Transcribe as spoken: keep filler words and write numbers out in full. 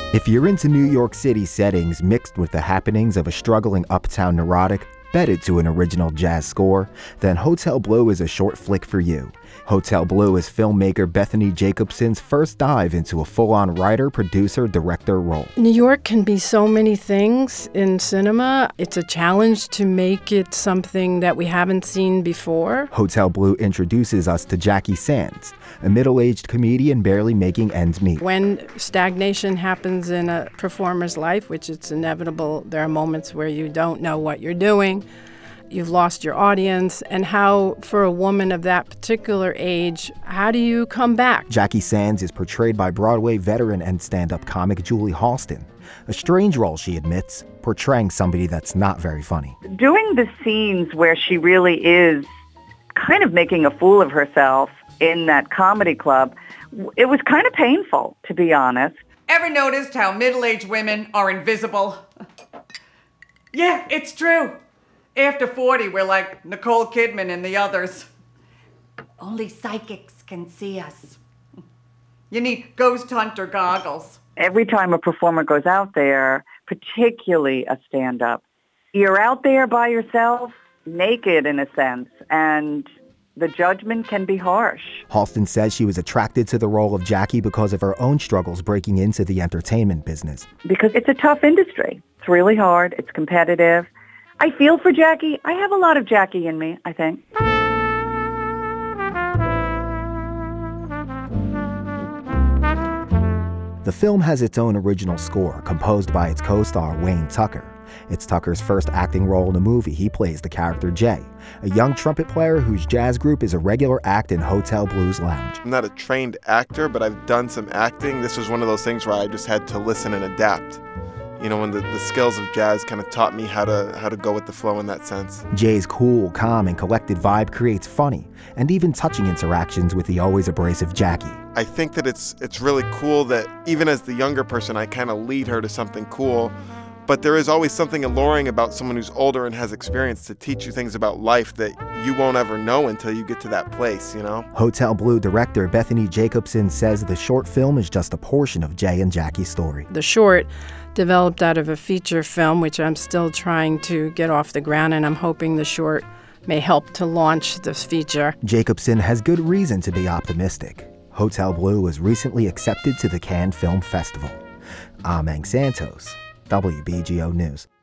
If you're into New York City settings mixed with the happenings of a struggling uptown neurotic, bedded to an original jazz score, then Hotel Blue is a short flick for you. Hotel Blue is filmmaker Bethany Jacobson's first dive into a full-on writer, producer, director role. New York can be so many things in cinema. It's a challenge to make it something that we haven't seen before. Hotel Blue introduces us to Jackie Sands, a middle-aged comedian barely making ends meet. When stagnation happens in a performer's life, which it's inevitable, there are moments where you don't know what you're doing. You've lost your audience, and how, for a woman of that particular age, how do you come back? Jackie Sands is portrayed by Broadway veteran and stand-up comic Julie Halston. A strange role, she admits, portraying somebody that's not very funny. Doing the scenes where she really is kind of making a fool of herself in that comedy club, it was kind of painful, to be honest. Ever noticed how middle-aged women are invisible? Yeah, it's true. After forty, we're like Nicole Kidman and the others. Only psychics can see us. You need ghost hunter goggles. Every time a performer goes out there, particularly a stand-up, you're out there by yourself, naked in a sense, and the judgment can be harsh. Halston says she was attracted to the role of Jackie because of her own struggles breaking into the entertainment business. Because it's a tough industry. It's really hard. It's competitive. I feel for Jackie. I have a lot of Jackie in me, I think. The film has its own original score, composed by its co-star Wayne Tucker. It's Tucker's first acting role in a movie. He plays the character Jay, a young trumpet player whose jazz group is a regular act in Hotel Blues Lounge. I'm not a trained actor, but I've done some acting. This was one of those things where I just had to listen and adapt. You know, when the, the skills of jazz kind of taught me how to how to go with the flow in that sense. Jay's cool, calm, and collected vibe creates funny and even touching interactions with the always abrasive Jackie. I think that it's it's really cool that even as the younger person, I kind of lead her to something cool. But there is always something alluring about someone who's older and has experience to teach you things about life that you won't ever know until you get to that place, you know? Hotel Blue director Bethany Jacobson says the short film is just a portion of Jay and Jackie's story. The short developed out of a feature film, which I'm still trying to get off the ground, and I'm hoping the short may help to launch this feature. Jacobson has good reason to be optimistic. Hotel Blue was recently accepted to the Cannes Film Festival. I'm Ang Santos, W B G O News.